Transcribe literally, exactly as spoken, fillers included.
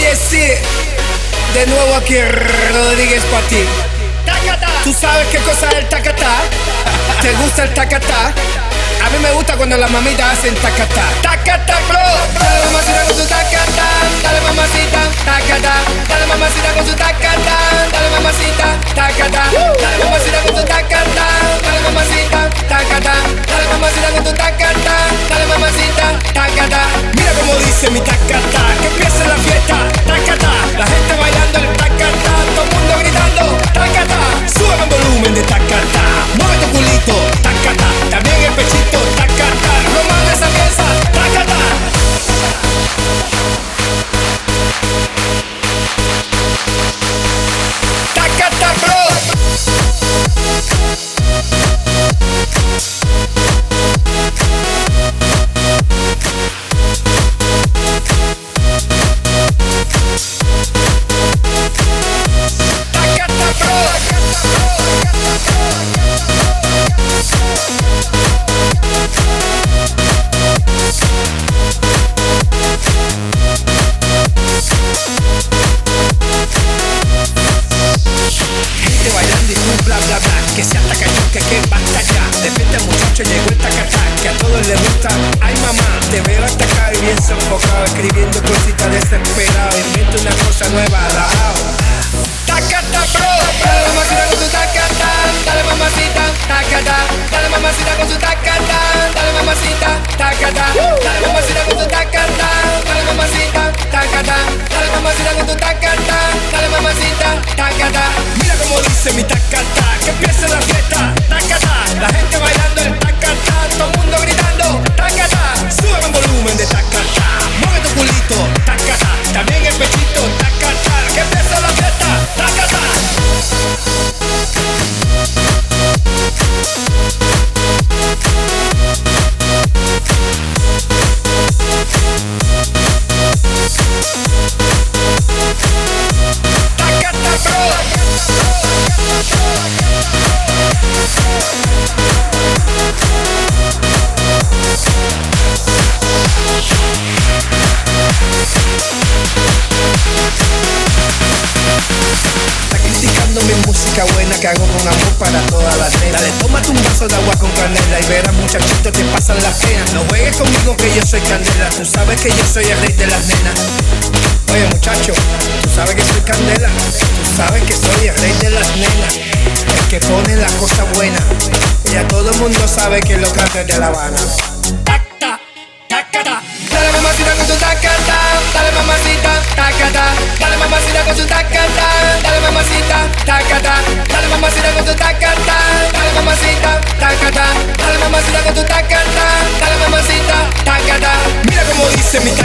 Jesse, de nuevo aquí Rodríguez para ti. ¿Tú sabes qué cosa es el tacatá? ¿Te gusta el tacatá? A mí me gusta cuando las mamitas hacen tacatá. Tacatá, bro. Dale mamacita con su tacatá. Dale mamacita, tacatá. Dale mamacita con su tacatá. Dale mamacita, tacatá. Dale mamacita con su tacatá. Dale mamacita, tacatá. Dale mamacita con tu tacatá. Dale mamacita, tacatá. Mira cómo dice mi tacatá. Que empiece la fiesta, tacatá. La gente bailando el tacatá. Todo el mundo gritando, tacatá. Sube el volumen de tacatá. Mueve tu culito, tacatá. También el pechito, tacatá. No mames esa pieza, tacatá. Tacatá, bro. Que se ataca yo, que que basta ya. Despierta el muchacho, llegó el tacatá. Que a todos les gusta, ay mamá. Te veo atacar y bien sofocado. Escribiendo cositas desesperado. Invento una cosa nueva, lao. Tacatá, bro. Dale mamacita con su tacatá. Dale mamacita, tacatá. Dale mamacita con su tacatá. Dale mamacita, tacatá. Dale mamacita con su tacatá. Dale mamacita, tacatá. Dale mamacita con tu tacatá. Dale mamacita, tacatá. Mira cómo dice mi tacatá. Que empiece la fiesta, tacatá. La gente bailando el tacatá. Todo el mundo gritando, tacatá. Sube el volumen de tacatá. Mueve tu culito, tacatá. También el pechito, tacatá. Que empiece la fiesta, tacatá. Mi música buena que hago con amor para todas las nenas. Dale, tómate un vaso de agua con canela y verás muchachitos te pasan las penas. No juegues conmigo que yo soy candela. Tú sabes que yo soy el rey de las nenas. Oye muchacho, tú sabes que soy candela. Tú sabes que soy el rey de las nenas. El que pone la cosa buena. Ya todo el mundo sabe que lo canta de La Habana. Tacta, tacata. Dale mamacita con su tacata. Dale mamacita, tacata. Dale mamacita con su tacata. Dale mamacita, tacata. Dale mamacita con tu tacata. Dale mamacita, tacata. Dale mamacita con tu tacata. Dale mamacita, tacata. Mira cómo dice mi